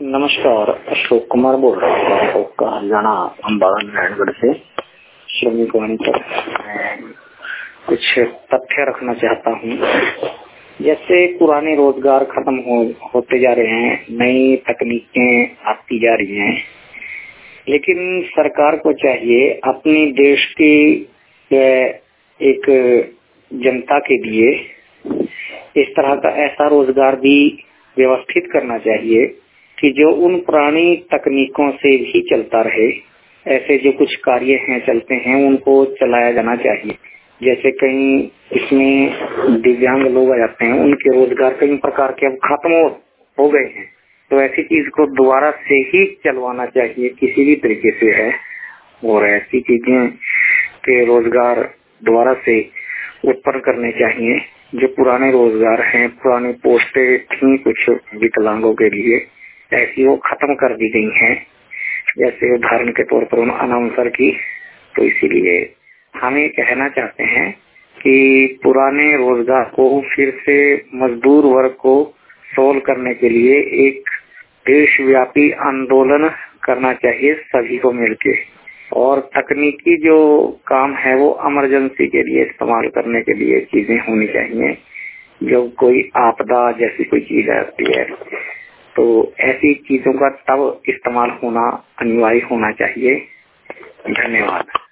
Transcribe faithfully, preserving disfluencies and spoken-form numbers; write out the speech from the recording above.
नमस्कार, अशोक कुमार बोल रहा हूँ आपका हरियाणा अम्बाला नारायणगढ़ से। श्रमिक वाणी पर मैं कुछ तथ्य रखना चाहता हूँ। जैसे पुराने रोजगार खत्म हो, होते जा रहे हैं, नई तकनीकें आती जा रही हैं, लेकिन सरकार को चाहिए अपनी देश की एक जनता के लिए इस तरह का ऐसा रोजगार भी व्यवस्थित करना चाहिए कि जो उन पुरानी तकनीकों से भी चलता रहे। ऐसे जो कुछ कार्य हैं चलते हैं उनको चलाया जाना चाहिए। जैसे कई इसमें दिव्यांग लोग आ जाते हैं, उनके रोजगार कई प्रकार के अब खत्म हो, हो गए हैं, तो ऐसी चीज को दोबारा से ही चलवाना चाहिए किसी भी तरीके से है। और ऐसी चीजें के रोजगार दोबारा से उत्पन्न करने चाहिए। जो पुराने रोजगार हैं, पुरानी पोस्टें थी कुछ विकलांगों के लिए, ऐसी वो खत्म कर दी गई हैं। जैसे उदाहरण के तौर पर अनाउंसर की। तो इसीलिए हम ये कहना चाहते हैं कि पुराने रोजगार को फिर से मजदूर वर्ग को सोल्व करने के लिए एक देशव्यापी आंदोलन करना चाहिए सभी को मिलके। और तकनीकी जो काम है वो इमरजेंसी के लिए इस्तेमाल करने के लिए चीजें होनी चाहिए। जब कोई आपदा जैसी कोई चीज आती है तो ऐसी चीजों का तब इस्तेमाल होना अनिवार्य होना चाहिए। धन्यवाद।